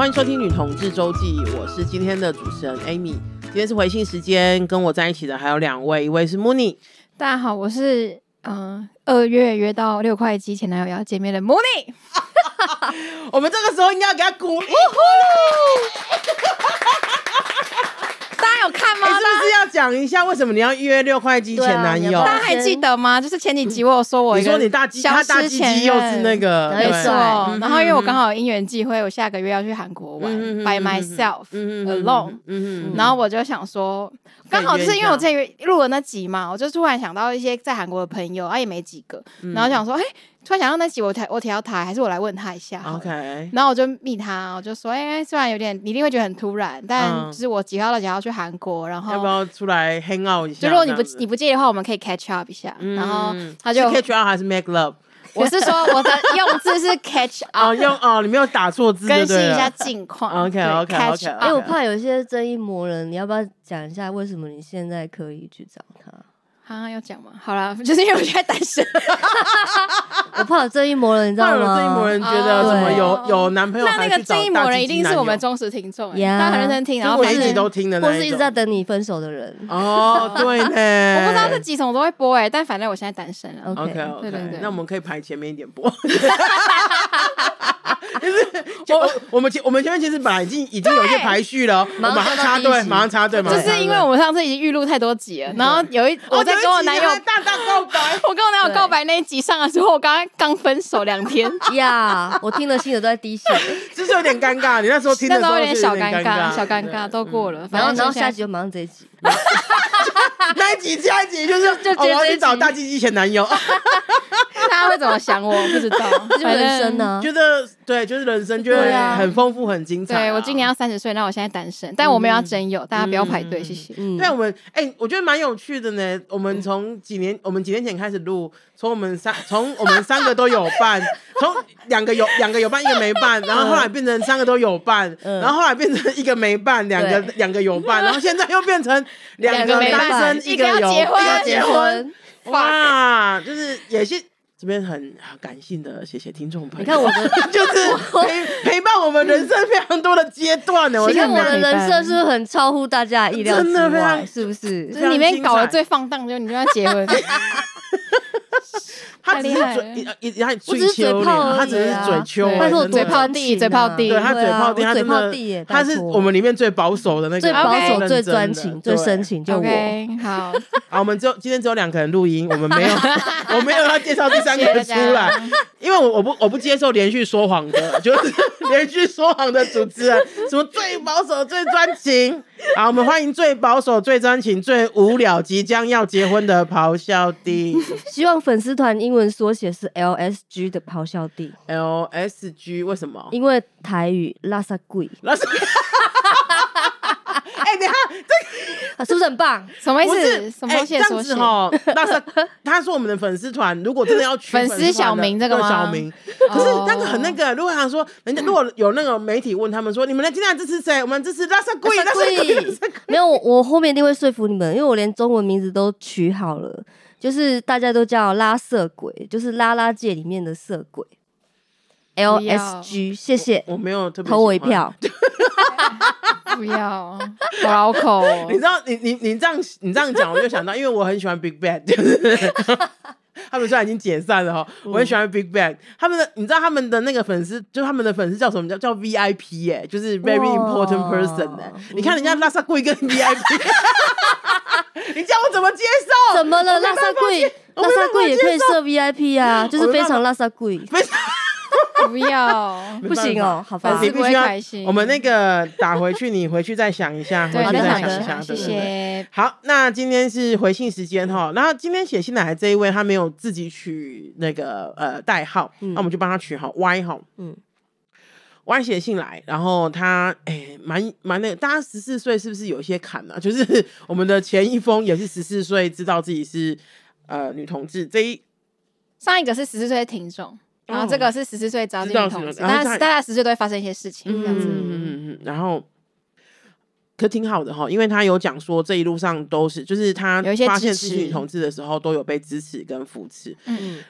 欢迎收听女同志周记，我是今天的主持人 Amy。今天是回信时间，跟我在一起的还有2位，一位是 Mooney。 大家好，我是2月约到6块鸡前男友要见面的 Mooney。 我们这个时候应该要给他鼓励。 大家有看吗？ 是不是要讲一下为什么你要约6块鸡前男友？ 大家还记得吗？就是前几集我有说我一个你说你大鸡，他大鸡鸡又是那个， 没错。然后因为我刚好有因缘际会，我下个月要去韩国玩，by myself alone。然后我就想说，刚好就是因为我这录了那集嘛，我就突然想到一些在韩国的朋友，也没几个，然后想说，突然想到那集我提到他，还是我来问他一下 OK。 然后我就密他，我就说虽然有点你一定会觉得很突然，但就是我几号到几号去韩国，然后要不要出来 hang out 一下？ 就如果你不介意的话，我们可以 catch up 一下。然后他就 catch up 还是 make love？ 我是说我的用字是 catch up。 你没有打错字， 更新一下近况。 OK。 因为我怕有一些正义魔人，你要不要讲一下为什么你现在可以去找他？ 要讲吗？好啦，就是因为我现在单身。 我怕有正义魔人，你知道吗？ 怕有正义魔人觉得什么有男朋友还去找大鸡鸡男友， 那个正义魔人一定是我们忠实听众，大家很认真听，然后每一集都听的那一种， 或是一直在等你分手的人。 对呢。 我不知道这几种都会播但反正我现在单身了。 OK。 对， 那我们可以排前面一点播。我们前面其实本来已经有一些排序了，马上插队， 就是因为我们上次已经预录太多集了，然后我在跟我男友大告白， 我跟我男友告白那一集上的时候，我刚分手2天呀，我听了心里都在滴血， 就是有点尴尬。你那时候听的时候有点小尴尬，都过了。 然后下一集就马上这一集， 那一集下一集就是我要去找大鸡鸡前男友。 大家会怎么想我不知道， 就是人生呢， 觉得对，就是人生就会很丰富很精彩。 对，我今年要30岁，那我现在单身，但我没有要真有，大家不要排队，谢谢。 对，我们我觉得蛮有趣的呢。我们从几年前开始录，从我们3个都有伴，从两个有伴，1个没伴，然后后来变成3个都有伴，然后后来变成1个没伴，2个有伴，然后现在又变成2个单身，1个有要结婚。 哇，就是也是这边很感性的，谢谢听众朋友。 你看我的就是陪伴我们人生非常多的阶段呢。 你看我的人生是不是很超乎大家的意料之外？是不是？ 就是里面搞得最放荡，就你就要结婚。 他只是我只是嘴炮， 他只是嘴秋， 拜托嘴炮弟， 对，他嘴炮弟，他真的，他是我们里面最保守的那个， 最保守、最专情、最深情，就我。 好， 我们今天只有2个人录音，我没有要介绍第3个出来，因为我不接受连续说谎的，就是连续说谎的主持人，什么最保守、最专情。好，我们欢迎最保守、最专情、最无聊、即将要结婚的咆哮帝。 希望粉丝团英文缩写是 LSG 的咆哮帝。 LSG 为什么？ 因为台语拉萨贵。 等一下，这个是不是很棒？ 什么意思？什么东西的缩写？ 他说我们的粉丝团如果真的要取粉丝小名这个吗？ 小名，可是那个很那个。如果想说，如果有那个媒体问他们说，你们今天支持谁？我们支持拉萨贵。 没有，我后面一定会说服你们，因为我连中文名字都取好了，就是大家都叫拉色鬼，就是拉拉界里面的色鬼。LSG， 谢谢。 我没有特别投我一票。 不要，好绕口哦。 你知道，你这样讲，我就想到，因为我很喜欢 Big Bang， 就是他们虽然已经解散了我很喜欢 Big Bang。你知道他们的那个粉丝，就他们的粉丝叫什么？叫 VIP 就是 Very Important Person 你看人家拉萨贵跟 VIP， 你叫我怎么接受？ 怎么了？拉萨贵也可以设 VIP 啊，就是非常拉萨贵。 不要， 不行哦，好吧， 你不会开心。 我们那个打回去，你回去再想一下， 对， 回去再想一下， 谢谢。 好，那今天是回信时间然后今天写信来的这一位，他没有自己取那个代号，那我们就帮他取好 Y Y 写信来，然后他蛮那个，大家14岁是不是有一些坎啊？就是我们的前一封也是14岁，知道自己是女同志。 上一个是14岁的听众。然后这个是14岁知道自己女同志，但是大家10岁都会发生一些事情这样子。 然后可挺好的因为他有讲说这一路上都是，就是他发现是女同志的时候都有被支持跟扶持。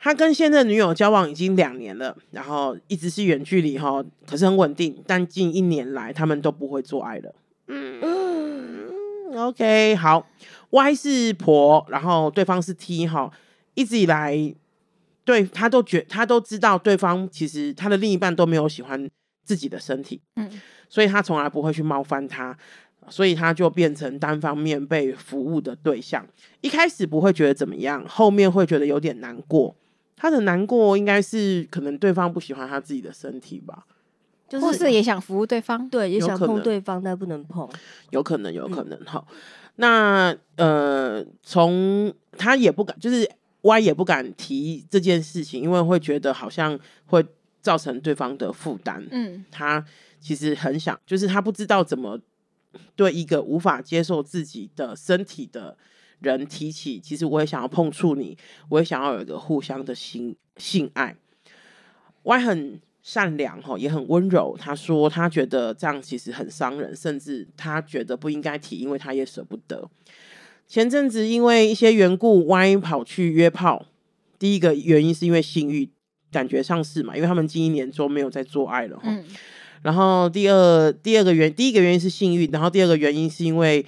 他跟现任女友交往已经2年了，然后一直是远距离哈，可是很稳定。但近1年来，他们都不会做爱了。OK， 好。Y 是婆，然后对方是 T 哈，一直以来，对他都知道对方其实他的另一半都没有喜欢自己的身体，所以他从来不会去冒犯他。所以他就变成单方面被服务的对象。一开始不会觉得怎么样，后面会觉得有点难过。他的难过应该是可能对方不喜欢他自己的身体吧， 或是也想服务对方， 对，也想碰对方，但不能碰， 有可能。好，那从他也不敢，就是 Y 也不敢提这件事情，因为会觉得好像会造成对方的负担。他其实很想，就是他不知道怎么对一个无法接受自己的身体的人提起，其实我也想要碰触你，我也想要有一个互相的性爱。Y 很善良也很温柔，他说他觉得这样其实很伤人，甚至他觉得不应该提，因为他也舍不得。前阵子因为一些缘故 Y 跑去约炮，第一个原因是因为性欲，感觉上是嘛，因为他们近1年多没有在做爱了。然后第一个原因是性欲，然后第二个原因是因为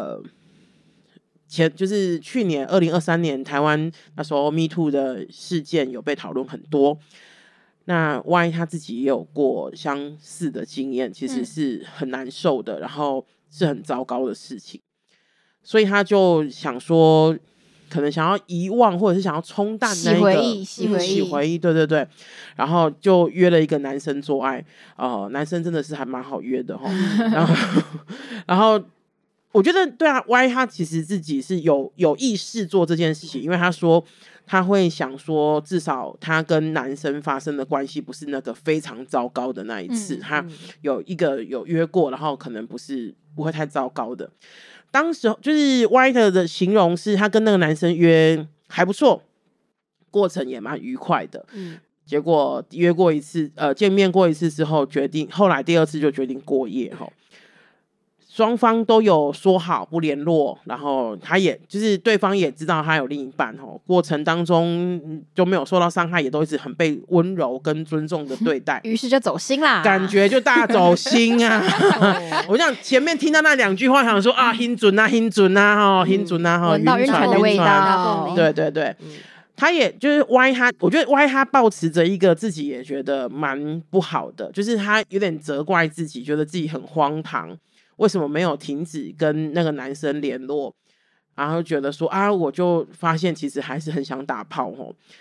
就是去年2023年台湾那时候 Me Too 的事件有被讨论很多。那 Y 他自己也有过相似的经验，其实是很难受的，然后是很糟糕的事情，所以他就想说可能想要遗忘，或者是想要冲淡那一个洗回忆，对，然后就约了一个男生做爱。男生真的是还蛮好约的然后我觉得对啊 Y 他其实自己是有意识做这件事情，因为他说他会想说至少他跟男生发生的关系不是那个非常糟糕的那一次，他有约过，然后可能不会太糟糕的。当时就是 Y 的形容是他跟那个男生约还不错，过程也蛮愉快的。结果约过一次，见面过一次之后，后来第2次就决定过夜双方都有说好不联络，然后他也就是对方也知道他有另一半过程当中就没有受到伤害，也都一直很被温柔跟尊重的对待， 于是就走心啦， 感觉就大走心啊！我想前面听到那2句话，想说啊，很准啊， 闻到晕船的味道， 对。他也就是 Y 我觉得 Y 他抱持着一个自己也觉得蛮不好的，就是他有点责怪自己，觉得自己很荒唐，为什么没有停止跟那个男生联络，然后觉得说啊，我就发现其实还是很想打炮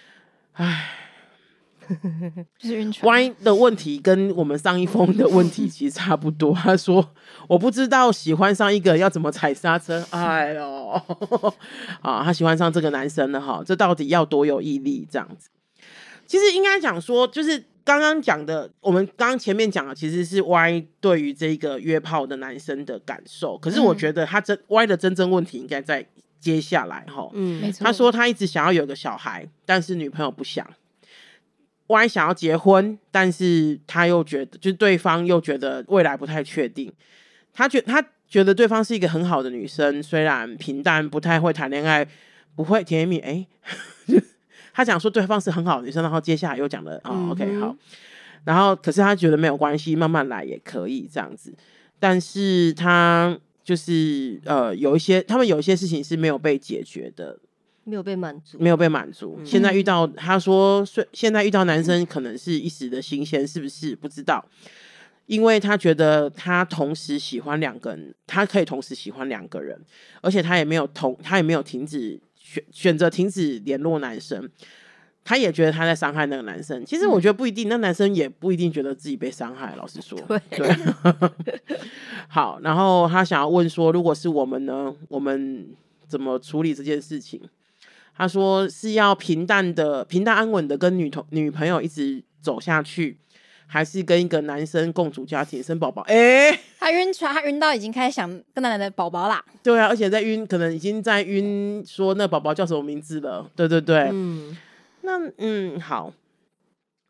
就是晕船。 Y 的问题跟我们上一封的问题其实差不多。他说我不知道喜欢上一个要怎么踩刹车，哎呦他喜欢上这个男生了这到底要多有毅力这样子。其实应该讲说，就是刚刚讲的，我们刚刚前面讲的其实是 Y 对于这个约炮的男生的感受，可是我觉得Y 的真正问题应该在接下来没错。 他说他一直想要有个小孩，但是女朋友不想。Y 想要结婚，但是他又觉得，就是对方又觉得未来不太确定。他觉得对方是一个很好的女生，虽然平淡，不太会谈恋爱，不会甜言蜜他讲说对方是很好的女生，然后接下来又讲了OK 好，然后可是他觉得没有关系，慢慢来也可以这样子。但是他就是他们有一些事情是没有被解决的。 没有被满足。 现在他说现在遇到男生可能是一时的新鲜，是不是不知道，因为他觉得他同时喜欢2个人，他可以同时喜欢2个人，而且他也没有停止选择停止联络男生，他也觉得他在伤害那个男生。其实我觉得不一定，那男生也不一定觉得自己被伤害，老实说。对好，然后他想要问说，如果是我们呢，我们怎么处理这件事情？他说是要平淡安稳的跟女朋友一直走下去，还是跟一个男生共组家庭生宝宝？ 他晕船，他晕到已经开始想跟男人的宝宝啦。 对啊，而且在晕，可能已经在晕说那宝宝叫什么名字了。对那好，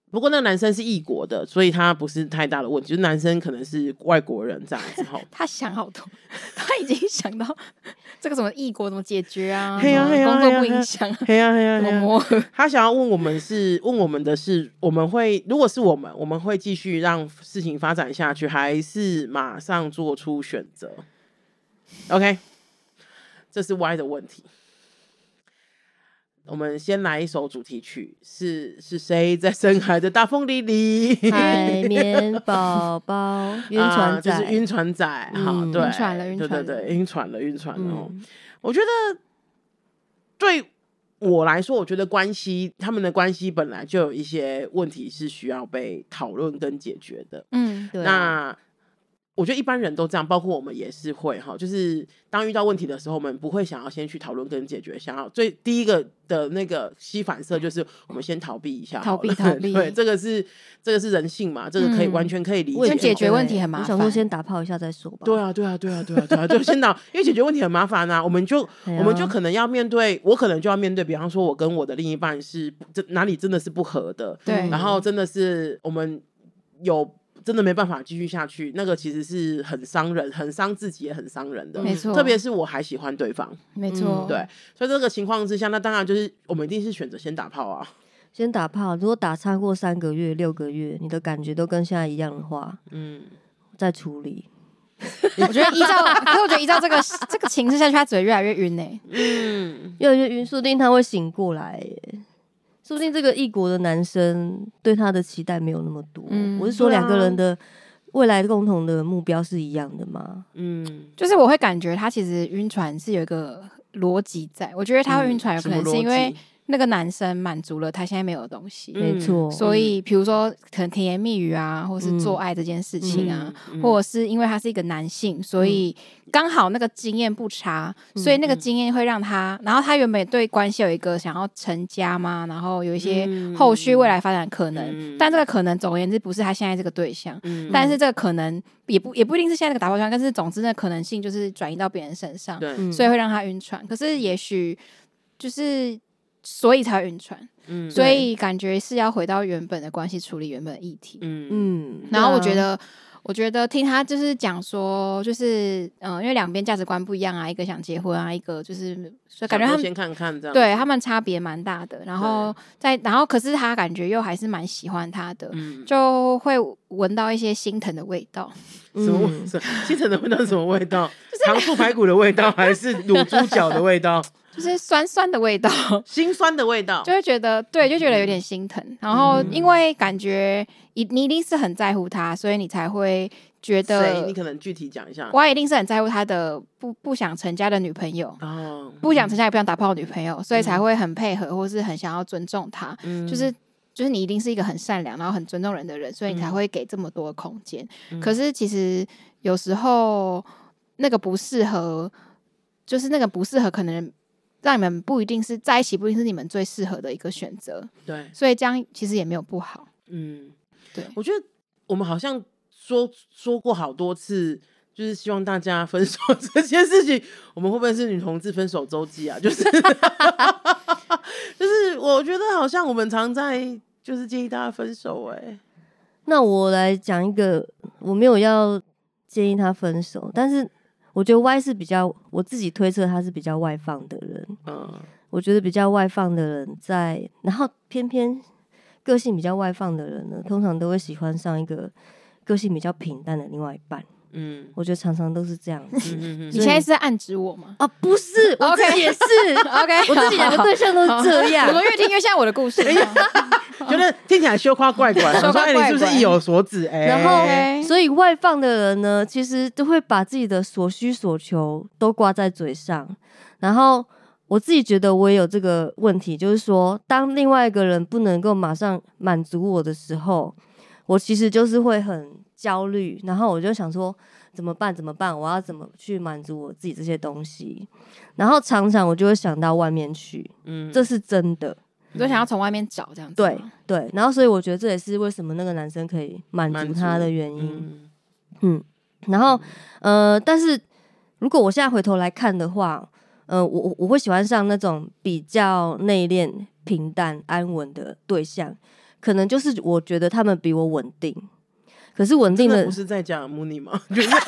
不过那个男生是异国的，所以他不是太大的问题，就是男生可能是外国人这样子吼。 他想好多，他已经想到这个什么异国怎么解决啊， 工作不影响，怎么磨合。 他想要问我们的是，我们会如果是我们会继续让事情发展下去，还是马上做出选择 ？OK， 这是 Y 的问题。我们先来一首主题曲，是谁在深海的大风里里？ 海绵宝宝，晕船仔， 就是晕船仔，好，对， 晕船了， 对，晕船了哦。我觉得对我来说，我觉得他们的关系本来就有一些问题是需要被讨论跟解决的。 对。 那我觉得一般人都这样，包括我们也是会哈，就是当遇到问题的时候，我们不会想要先去讨论跟解决，想要第一个的那个吸反射就是我们先逃避一下， 逃避。 对，这个是人性嘛，这个完全可以理解。 因为解决问题很麻烦， 我想说先打炮一下再说吧。 对啊，就先打，因为解决问题很麻烦啊，我们就可能要面对，我可能就要面对，比方说我跟我的另一半是哪里真的是不合的， 对， 然后真的是我们真的没办法继续下去，那个其实是很伤人，很伤自己，也很伤人的。 没错， 特别是我还喜欢对方， 没错， 对，所以这个情况之下，那当然就是我们一定是选择先打炮啊。 先打炮，如果打超过3个月、6个月，你的感觉都跟现在一样的话，再处理。 我觉得依照这个情势下去，他只会越来越晕欸。 越来越晕，说不定他会醒过来耶。说不定这个异国的男生对他的期待没有那么多。我是说两个人的未来共同的目标是一样的吗？ 就是我会感觉他其实晕船是有一个逻辑在，我觉得他会晕船有可能是因为那个男生满足了他现在没有的东西， 没错。 所以比如说可能甜言蜜语啊，或是做爱这件事情啊，或者是因为他是一个男性，所以刚好那个经验不差，所以那个经验会让他，然后他原本对关系有一个想要成家嘛，然后有一些后续未来发展可能，但这个可能总而言之不是他现在这个对象，但是这个可能也不一定是现在这个打炮对象，但是总之那可能性就是转移到别人身上，所以会让他晕船。可是也许就是所以才会晕船，所以感觉是要回到原本的关系，处理原本的议题。然后我觉得听他就是讲说，就是因为两边价值观不一样啊，一个想结婚啊，一个就是所以感觉他们先看看这样， 对他们差别蛮大的。然后可是他感觉又还是蛮喜欢他的，就会闻到一些心疼的味道。 什么心疼的味道是什么味道？糖醋排骨的味道，还是卤猪脚的味道？ 就是酸酸的味道， 心酸的味道， 就会觉得对，就觉得有点心疼。然后因为感觉你一定是很在乎他，所以你才会觉得你可能具体讲一下。 我一定是很在乎他的不想成家的女朋友，不想成家也不想打炮的女朋友，所以才会很配合，或是很想要尊重他。就是你一定是一个很善良，然后很尊重人的人，所以你才会给这么多的空间。可是其实有时候那个不适合，就是那个不适合可能让你们不一定是在一起，不一定是你们最适合的一个选择。对，所以这样其实也没有不好。对， 我觉得我们好像说过好多次，就是希望大家分手这件事情，我们会不会是女同志分手周记啊？就是就是我觉得好像我们常在就是建议大家分手。 那我来讲一个，我没有要建议他分手，但是我觉得 Y 是比较，我自己推测他是比较外放的人。我觉得比较外放的人然后偏偏个性比较外放的人呢，通常都会喜欢上一个个性比较平淡的另外一半。我觉得常常都是这样子。 你现在是在暗指我吗？ 不是，我自己也是。 OK， 我自己两个对象都是这样。 我们越听越像我的故事， 觉得听起来羞夸怪怪。说你是不是意有所指？ 然后，所以外放的人呢，其实都会把自己的所需所求都挂在嘴上。然后我自己觉得我也有这个问题，就是说，当另外一个人不能够马上满足我的时候，我其实就是会很焦虑，然后我就想说怎么办？我要怎么去满足我自己这些东西？然后常常我就会想到外面去，这是真的。 你就想要从外面找这样子。 对，然后所以我觉得这也是为什么那个男生可以满足他的原因。然后但是如果我现在回头来看的话，我会喜欢上那种比较内敛、平淡、安稳的对象。 可能就是我觉得他们比我稳定，可是稳定的不是在讲 Mooney 吗？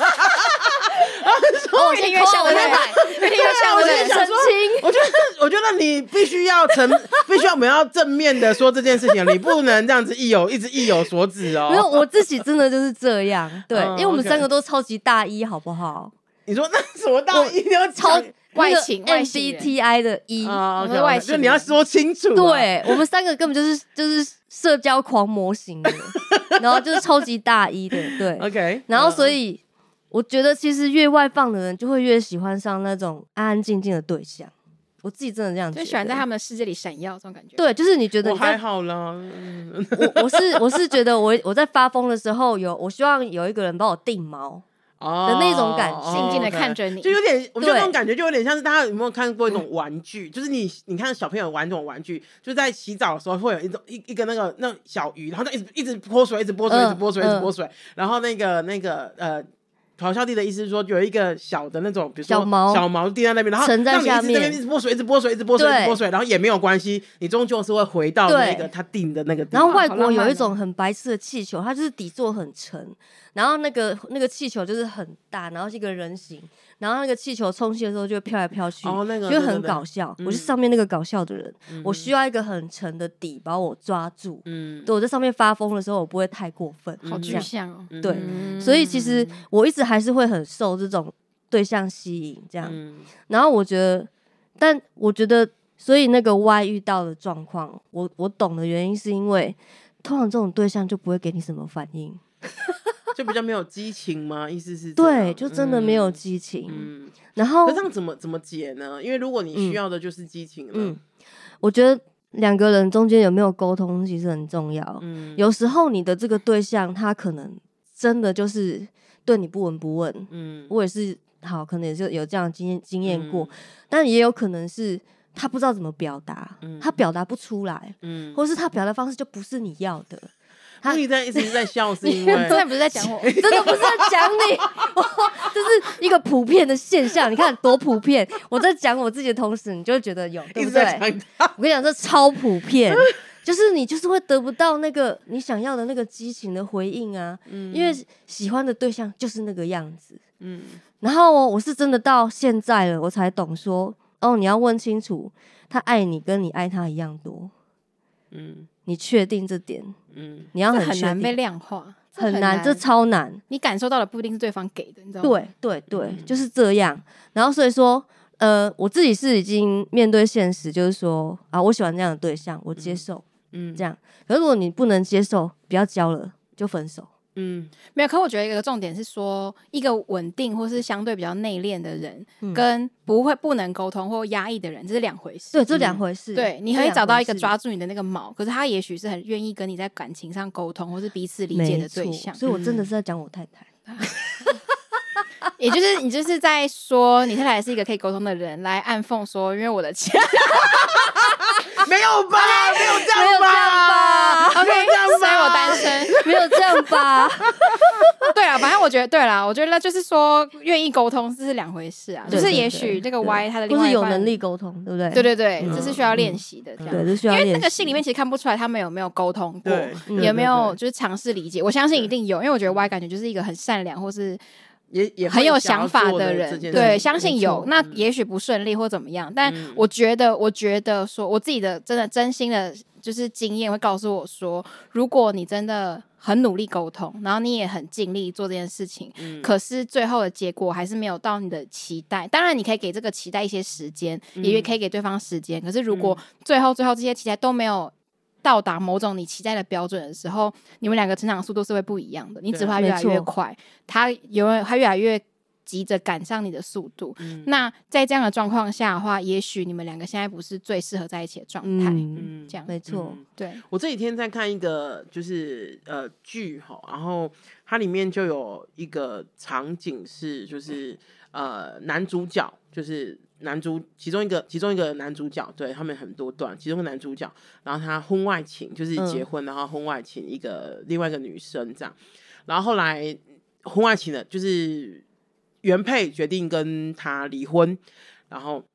我越像我越像我在澄清。 我觉得你必须要我们要正面的说这件事情，你不能这样子一直意有所指哦。 没有，我自己真的就是这样，对，因为我们3个都超级大一，好不好？ 你说那什么大一？你要超外形 MBTI 的1 外形， 就你要说清楚。 对，我们3个根本就是社交狂魔型的，然后就是超级大一的，对 ，OK。 然后所以我觉得其实越外放的人就会越喜欢上那种安安静静的对象。我自己真的这样觉得， 就喜欢在他们的世界里闪耀这种感觉。 对，就是你觉得我还好啦。 我是觉得我在发疯的时候我希望有一个人帮我定锚的那种感觉， 静静的看着你， 就有点，我觉得那种感觉就有点像是大家有没有看过一种玩具，就是你看小朋友玩这种玩具，就在洗澡的时候会有一个那个小鱼，然后就一直泼水，一直泼水，一直泼水，一直泼水，然后那个咆哮帝的意思是说有一个小的那种，比如说小毛滴在那边，然后沉在下面， 一直泼水，一直泼水，一直泼水，一直泼水，然后也没有关系，你终究是会回到那个他定的那个地方。 然后外国有一种很白痴的气球，它就是底座很沉，然后那个气球就是很大，然后是一个人形，然后那个气球充气的时候就会飘来飘去，就很搞笑。我是上面那个搞笑的人，我需要一个很沉的底把我抓住。对，我在上面发疯的时候，我不会太过分。 好具象哦。 对，所以其实我一直还是会很受这种对象吸引，这样。然后我觉得，所以那个 Y 遇到的状况，我懂的原因是因为，通常这种对象就不会给你什么反应。 就比较没有激情吗？意思是对，就真的没有激情。然后可这样怎么解呢？因为如果你需要的就是激情了， 我觉得2个人中间有没有沟通其实很重要。有时候你的这个对象他可能真的就是对你不闻不问。我也是可能也是有这样的经验过，但也有可能是他不知道怎么表达，他表达不出来，或是他表达方式就不是你要的。 他一直在笑，是因为真的不是在讲我， 真的不是在讲你，这是一个普遍的现象。你看多普遍！我在讲我自己的同时，你就会觉得有，对不对？我跟你讲，这超普遍，就是你就是会得不到那个你想要的那个激情的回应啊，因为喜欢的对象就是那个样子。然后我是真的到现在了，我才懂说，你要问清楚，他爱你跟你爱他一样多。你确定这点？你要很难被量化， 很难，这超难。 你感受到的不一定是对方给的，你知道吗？ 对，就是这样。然后所以说，我自己是已经面对现实，就是说我喜欢这样的对象，我接受，这样。可是如果你不能接受，不要交了，就分手。 没有。可我觉得一个重点是说，一个稳定或是相对比较内敛的人，跟不能沟通或压抑的人，这是2回事。 对，这2回事。 对，你可以找到一个抓住你的那个锚，可是他也许是很愿意跟你在感情上沟通，或是彼此理解的对象。 所以我真的是在讲我太太。 也就是你就是在说你太太是一个可以沟通的人，来暗讽说，因为我的钱。 没有吧？没有这样吧 ？OK， 所以我单身， 没有这样吧？ 对啊，反正我觉得就是说，愿意沟通这是2回事啊。就是也许这个 Y 他的另外一半不是有能力沟通，对不对？ 对，这是需要练习的。 对，这需要练习。 因为那个信里面其实看不出来他们有没有沟通过，有没有就是尝试理解。我相信一定有，因为我觉得 Y 感觉就是一个很善良或是。 也很有想法的人，对，相信有。那也许不顺利或怎么样，但我觉得说，我自己的真心的，就是经验会告诉我说，如果你真的很努力沟通，然后你也很尽力做这件事情，可是最后的结果还是没有到你的期待。当然，你可以给这个期待一些时间，也可以给对方时间。可是如果最后这些期待都没有到达某种你期待的标准的时候，你们2个成长速度是会不一样的。你只会越来越快，他越来越急着赶上你的速度。那在这样的状况下的话，也许你们2个现在不是最适合在一起的状态。这样没错。 对， 我这几天在看一个就是剧哈，然后它里面就有一个场景是就是男主角就是其中一个男主角，对，他们很多段，其中一个男主角，然后他婚外情，就是结婚，然后婚外情另外一个女生这样，然后后来婚外情的就是原配决定跟他离婚，然后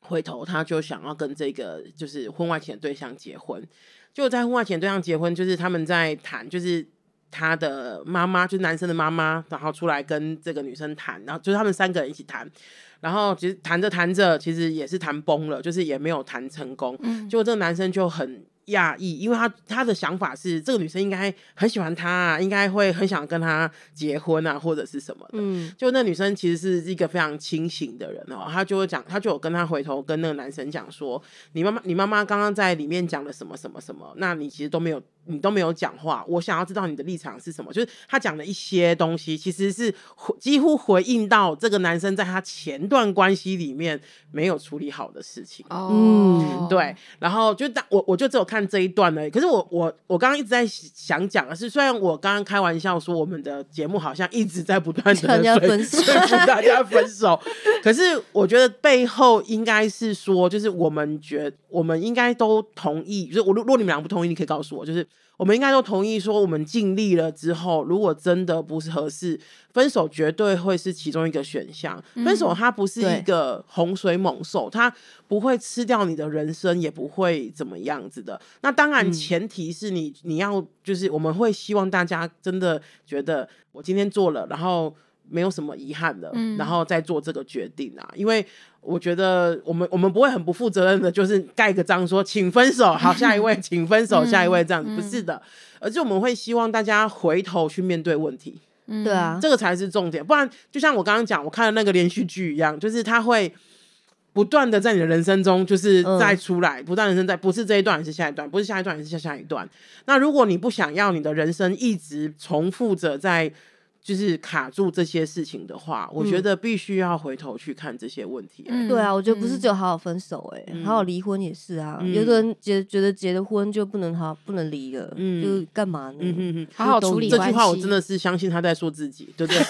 回头他就想要跟这个就是婚外情的对象结婚，就在婚外情的对象结婚，就是他们在谈，就是他的妈妈，就是男生的妈妈，然后出来跟这个女生谈，然后就是他们3个人一起谈，然后其实谈着谈着，其实也是谈崩了，就是也没有谈成功。结果这个男生就很讶异，因为他的想法是这个女生应该很喜欢他啊，应该会很想跟他结婚啊，或者是什么的。就那女生其实是一个非常清醒的人哦，他就会讲，他就有跟他回头跟那个男生讲说，你妈妈刚刚在里面讲了什么什么什么，那你其实都没有讲话，我想要知道你的立场是什么。就是他讲的一些东西，其实是几乎回应到这个男生在他前段关系里面没有处理好的事情。对，然后就我就只有看这一段而已。可是我刚刚一直在想讲的是，虽然我刚刚开玩笑说我们的节目好像一直在不断的说服大家分手，可是我觉得背后应该是说，就是我们应该都同意，就是如果你们俩不同意，你可以告诉我，就是我们应该都同意说，我们尽力了之后，如果真的不是合适，分手绝对会是其中一个选项。分手它不是一个洪水猛兽，它不会吃掉你的人生，也不会怎么样子的。那当然前提是你要，就是我们会希望大家真的觉得我今天做了，然后没有什么遗憾的，然后再做这个决定啊。因为我觉得我们不会很不负责任的，就是盖个章说请分手，好，下一位请分手，下一位这样子，不是的，而是我们会希望大家回头去面对问题。 对啊， 这个才是重点。不然就像我刚刚讲，我看的那个连续剧一样，就是他会不断的在你的人生中就是再出来，不断人生在，不是这一段也是下一段，不是下一段也是下一段。那如果你不想要你的人生一直重复着在就是卡住这些事情的话，我觉得必须要回头去看这些问题。 对啊，我觉得不是只有好好分手，好好离婚也是啊。有的人觉得结了婚就不能离了，就干嘛呢？ 好好处理关系。 这句话我真的是相信他在说自己，对不对？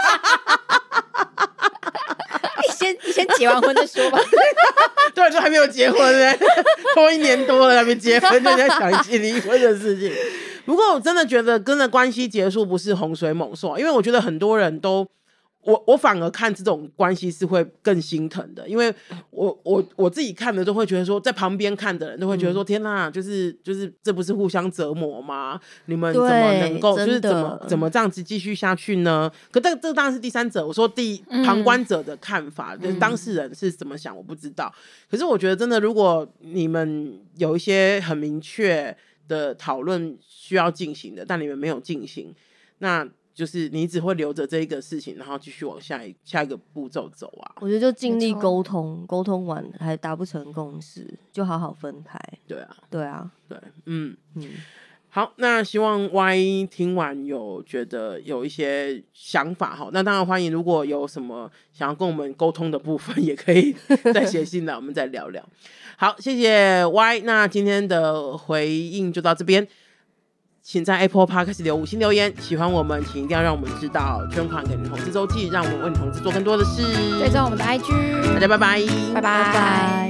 你先结完婚再说吧。 对，就还没有结婚呢，拖1年多了还没结婚，就在想起离婚的事情。不过我真的觉得跟着关系结束不是洪水猛兽，因为我觉得很多人都我反而看这种关系是会更心疼的，因为我自己看的都会觉得说，在旁边看的人都会觉得说，天哪，就是这不是互相折磨吗？你们怎么能够就是怎么这样子继续下去呢？可这当然是第三者，我说旁观者的看法，就是当事人是怎么想我不知道。可是我觉得真的，如果你们有一些很明确的讨论需要进行的，但你们没有进行，那就是你只会留着这个事情，然后继续往下一个步骤走啊。 我觉得就尽力沟通完还达不成共识，就好好分开。对啊， 对，好，那希望 Y 听完有觉得有一些想法哈，那当然欢迎，如果有什么想要跟我们沟通的部分，也可以再写信来，我们再聊聊。好，谢谢 Y， 那今天的回应就到这边。请在 Apple Podcast 留5星留言，喜欢我们请一定要让我们知道，捐款给女同志周记，让我们为女同志做更多的事。 追踪我们的 IG， 大家拜拜， 拜拜。